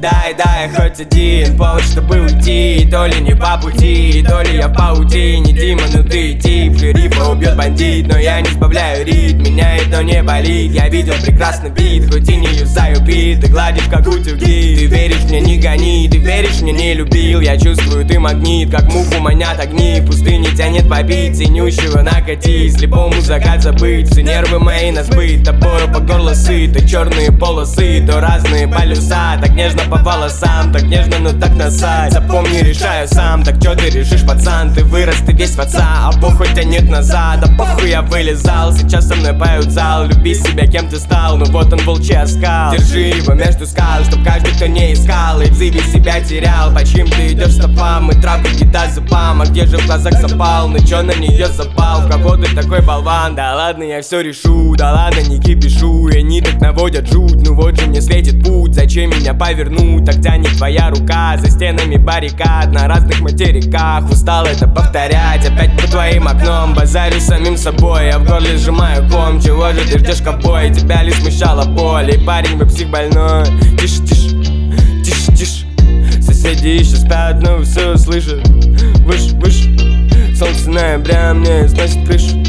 Дай хоть один повод, чтобы уйти. То ли не по пути, то ли я в паутине. Дима, ну ты тип, шерифа убьет бандит. Но я не сбавляю ритм, меня это не болит. Я видел прекрасный вид, хоть и не юзаю бит. Ты гладишь как утюги, ты веришь мне, не гони. Ты веришь мне, не любил, я чувствую, ты магнит. Как муху манят огни, в пустыне тянет побить. Синющего накатить, слепому закат забыть. Все нервы мои на сбыт, тобою по горло сыт. То черные полосы, то разные полюса. Так нежно по волосам, так нежно, но так насать. Запомни, решаю сам, так чё ты решишь, пацан? Ты вырос, ты весь в отца, а похуй тянет назад. А похуй я вылезал, сейчас со мной поют зал. Люби себя, кем ты стал, ну вот он волчий оскал. Держи его между скал, чтоб каждый, кто не искал, и в зыбе себя терял. По чьим ты идешь стопам, и травка кидать зубам. А где же в глазах запал, ну чё на нее запал? В кого ты такой болван? Да ладно, я все решу, да ладно, не кипишу. И они так наводят жуть, ну вот же мне светит путь. Зачем меня повернуть, так тянет твоя рука. За стенами баррикад, на разных материках. Устал это повторять, опять по твоим окном. Базарю с самим собой, я в горле сжимаю ком. Чего же ты ждешь, ковбой, тебя ли смущала боль? И парень, вы псих больной. Тише, тише, тише, тише. Соседи еще спят, но все слышат. Выше, выше. Солнце ноября мне сносит крышу.